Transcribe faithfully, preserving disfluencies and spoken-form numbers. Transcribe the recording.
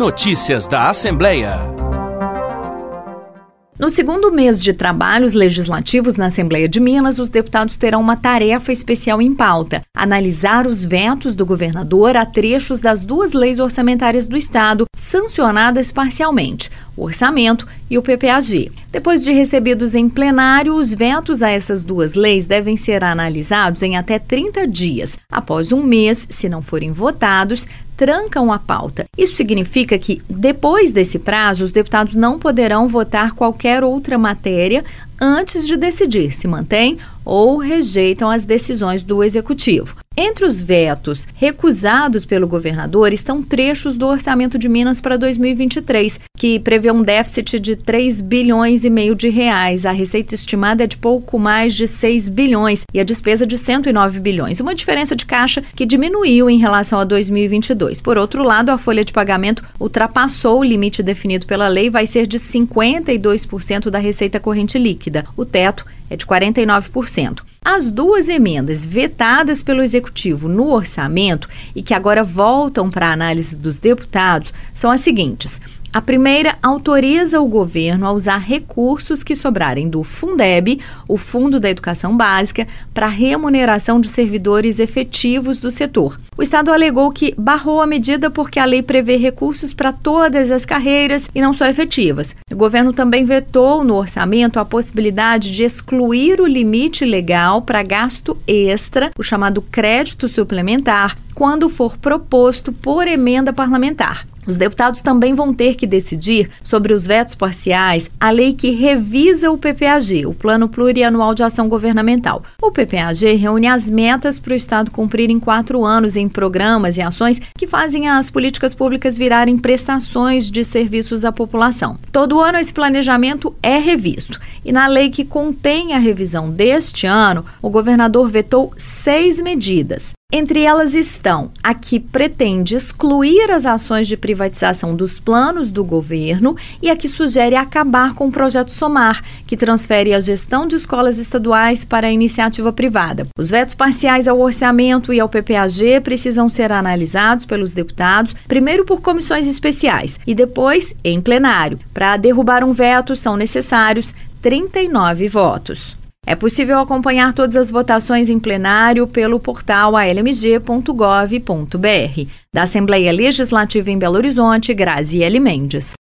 Notícias da Assembleia. No segundo mês de trabalhos legislativos na Assembleia de Minas, os deputados terão uma tarefa especial em pauta: analisar os vetos do governador a trechos das duas leis orçamentárias do Estado, sancionadas parcialmente, o orçamento e o P P A G. Depois de recebidos em plenário, os vetos a essas duas leis devem ser analisados em até trinta dias. Após um mês, se não forem votados, trancam a pauta. Isso significa que, depois desse prazo, os deputados não poderão votar qualquer outra matéria antes de decidir se mantém ou rejeitam as decisões do Executivo. Entre os vetos recusados pelo governador estão trechos do orçamento de Minas para dois mil e vinte e três, que prevê um déficit de três bilhões e meio de reais. A receita estimada é de pouco mais de seis bilhões e a despesa de cento e nove bilhões, uma diferença de caixa que diminuiu em relação a dois mil e vinte e dois. Por outro lado, a folha de pagamento ultrapassou o limite definido pela lei, vai ser de cinquenta e dois por cento da receita corrente líquida. O teto é de quarenta e nove por cento. As duas emendas vetadas pelo Executivo no orçamento e que agora voltam para a análise dos deputados são as seguintes. A primeira autoriza o governo a usar recursos que sobrarem do Fundeb, o Fundo da Educação Básica, para remuneração de servidores efetivos do setor. O Estado alegou que barrou a medida porque a lei prevê recursos para todas as carreiras e não só efetivas. O governo também vetou no orçamento a possibilidade de excluir o limite legal para gasto extra, o chamado crédito suplementar, quando for proposto por emenda parlamentar. Os deputados também vão ter que decidir sobre os vetos parciais à lei que revisa o P P A G, o Plano Plurianual de Ação Governamental. O P P A G reúne as metas para o Estado cumprir em quatro anos em programas e ações que fazem as políticas públicas virarem prestações de serviços à população. Todo ano esse planejamento é revisto. E na lei que contém a revisão deste ano, o governador vetou seis medidas. Entre elas estão a que pretende excluir as ações de privatização dos planos do governo e a que sugere acabar com o projeto Somar, que transfere a gestão de escolas estaduais para a iniciativa privada. Os vetos parciais ao orçamento e ao P P A G precisam ser analisados pelos deputados, primeiro por comissões especiais e depois em plenário. Para derrubar um veto são necessários trinta e nove votos. É possível acompanhar todas as votações em plenário pelo portal a l m g ponto gov ponto b r. Da Assembleia Legislativa em Belo Horizonte, Graziele Mendes.